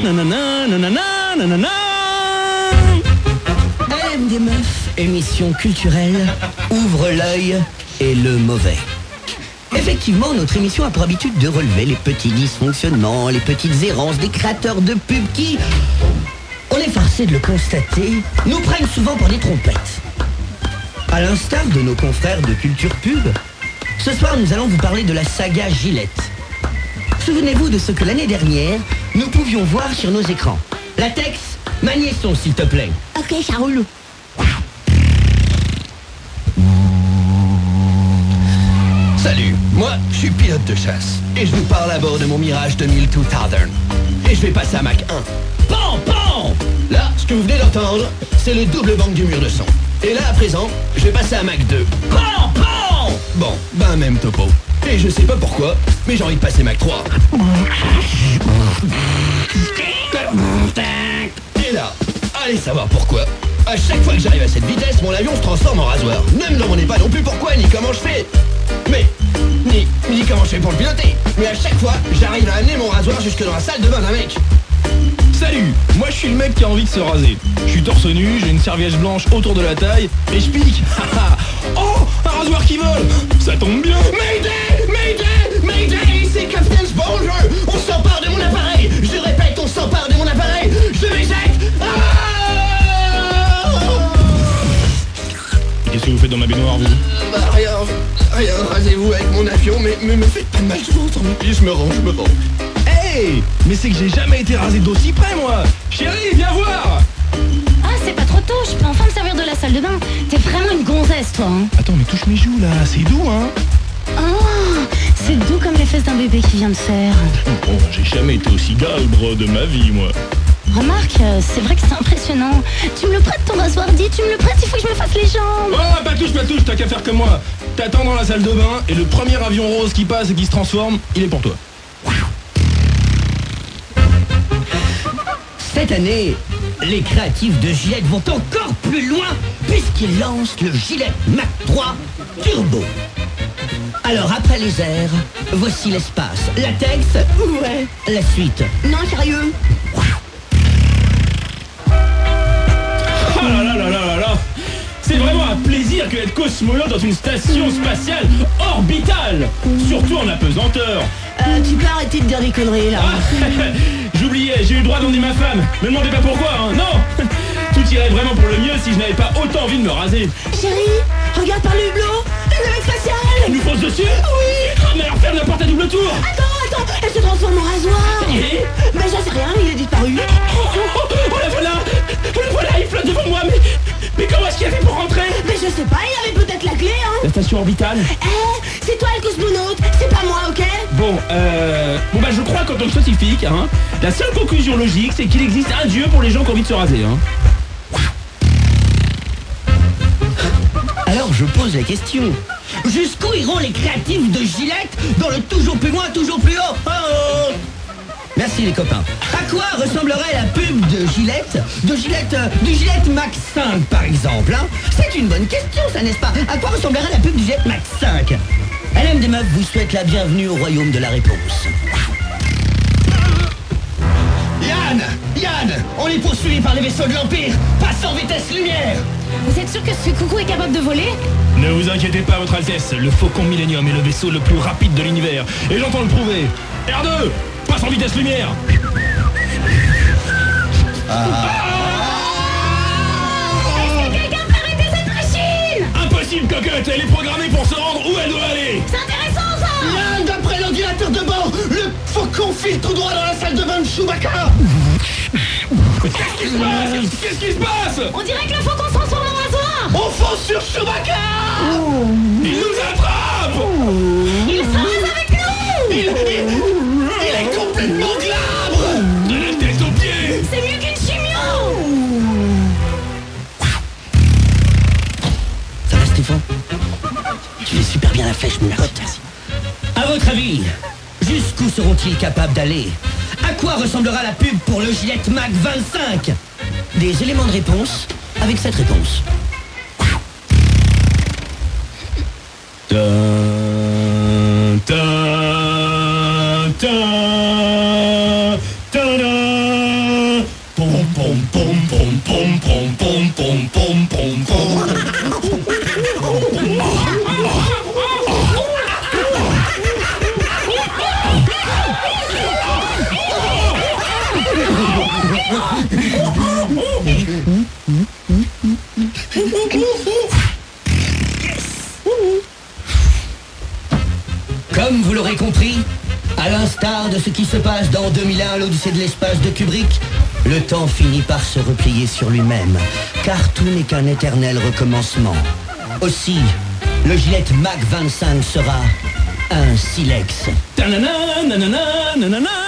nanana, nanana, nanana. LM des meufs, émission culturelle, ouvre l'œil et le mauvais. Effectivement, notre émission a pour habitude de relever les petits dysfonctionnements, les petites errances des créateurs de pubs qui, on est forcé de le constater, nous prennent souvent pour des trompettes. À l'instar de nos confrères de Culture Pub, ce soir nous allons vous parler de la saga Gillette. Souvenez-vous de ce que l'année dernière, nous pouvions voir sur nos écrans. Latex, maniez son s'il te plaît. Ok, ça roule. Salut, moi je suis pilote de chasse et je vous parle à bord de mon Mirage 2000 2000 et je vais passer à Mach 1. Pan, pan. Là, ce que vous venez d'entendre, c'est le double bang du mur de son. Et là, à présent, je vais passer à Mach 2. Pan, pan. Bon, ben même topo. Et je sais pas pourquoi, mais j'ai envie de passer Mach 3. Et là, allez savoir pourquoi. À chaque fois que j'arrive à cette vitesse, mon avion se transforme en rasoir. Ne me demandez pas non plus pourquoi, ni comment je fais. Mais, ni comment je fais pour le piloter. Mais à chaque fois, j'arrive à amener mon rasoir jusque dans la salle de bain d'un mec. Salut, moi je suis le mec qui a envie de se raser. Je suis torse nu, j'ai une serviette blanche autour de la taille et je pique. Oh, un rasoir qui vole. Ça tombe bien. Mayday, Mayday, Mayday, c'est Captain Sponge. On s'empare de mon appareil. Je répète, on s'empare de mon appareil. Je m'éjecte. Qu'est-ce que vous faites dans ma baignoire, vous? Rien, rasez-vous avec mon avion, mais me faites pas de mal, je vous entends. Je me rends. Hey, mais c'est que j'ai jamais été rasé d'aussi près, moi. Chérie, viens voir. Ah, c'est pas trop tôt, je peux enfin me servir de la salle de bain. T'es vraiment une gonzesse, toi, hein. Attends, mais touche mes joues, là, c'est doux, hein. Oh, c'est doux comme les fesses d'un bébé qui vient de faire. Bon, j'ai jamais été aussi galbre de ma vie, moi. Remarque, c'est vrai que c'est impressionnant. Tu me le prêtes ton rasoir, dis, tu me le prêtes, il faut que je me fasse les jambes. Oh, pas touche, t'as qu'à faire comme moi. T'attends dans la salle de bain et le premier avion rose qui passe et qui se transforme, il est pour toi. Cette année, les créatifs de Gillette vont encore plus loin puisqu'ils lancent le Gillette Mach 3 Turbo. Alors après les airs, voici l'espace. Latex, ouais. La suite. Non, sérieux. Oh là là là là là là. C'est vraiment un plaisir que d'être cosmonaute dans une station spatiale orbitale. Surtout en apesanteur. Tu peux arrêter de dire des conneries, là. J'oubliais, j'ai eu le droit d'emmener ma femme. Me demandez pas pourquoi, hein. Non. Tout irait vraiment pour le mieux si je n'avais pas autant envie de me raser. Chérie, regarde par le hublot, une navette spatiale. Elle nous fonce dessus? Oui. Ah, mais alors ferme la porte à double tour. Attends, elle se transforme en rasoir. Et Mais j'en sais rien, il est disparu. oh, la voilà, il flotte devant moi, mais comment est-ce qu'il a fait pour rentrer? Mais je sais pas, il avait peut-être la clé, hein. La station orbitale? C'est toi le cosmonaute, c'est pas moi, ok? Bon, bah je crois qu'en tant que scientifique, hein, la seule conclusion logique, c'est qu'il existe un dieu pour les gens qui ont envie de se raser, hein. Alors je pose la question. Jusqu'où iront les créatifs de Gillette dans le toujours plus loin, toujours plus haut? Oh. Merci les copains. À quoi ressemblerait la pub de Gillette? Du Gillette Mach 5 par exemple, hein? C'est une bonne question, ça n'est-ce pas? À quoi ressemblerait la pub du Gillette Mach 5? LM des meufs vous souhaite la bienvenue au royaume de la réponse. Yann, on est poursuivi par les vaisseaux de l'Empire. Passe en vitesse lumière. Vous êtes sûr que ce coucou est capable de voler? Ne vous inquiétez pas, votre Altesse, le Faucon Millennium est le vaisseau le plus rapide de l'univers, et j'entends le prouver. R2, passe en vitesse lumière. Est-ce que quelqu'un peut arrêter cette machine? Impossible, cocotte, elle est programmée pour se rendre où elle doit aller. C'est intéressant, ça. Yann, d'après l'ordinateur de bord, le faucon file tout droit dans la salle de bain de Chewbacca. Qu'est-ce qui se passe? Qu'est-ce qui se passe? On dirait que le faucon se transforme en rasoir. On fonce sur Chewbacca. Il nous attrape. Il se rase avec nous. Il est complètement glabre. De la tête aux pieds. C'est mieux qu'une chimio. Ça va Stéphane? Tu fais super bien la flèche, mon pote. À votre avis, jusqu'où seront-ils capables d'aller? À quoi ressemblera la pub pour le Gillette Mach 25? Des éléments de réponse avec cette réponse. pom pom pom pom pom pom pom pom pom pom. Comme vous l'aurez compris, à l'instar de ce qui se passe dans 2001, l'Odyssée de l'espace de Kubrick, le temps finit par se replier sur lui-même, car tout n'est qu'un éternel recommencement. Aussi, le Gillette Mac 25 sera un silex. Ta-na-na, na-na-na, na-na-na.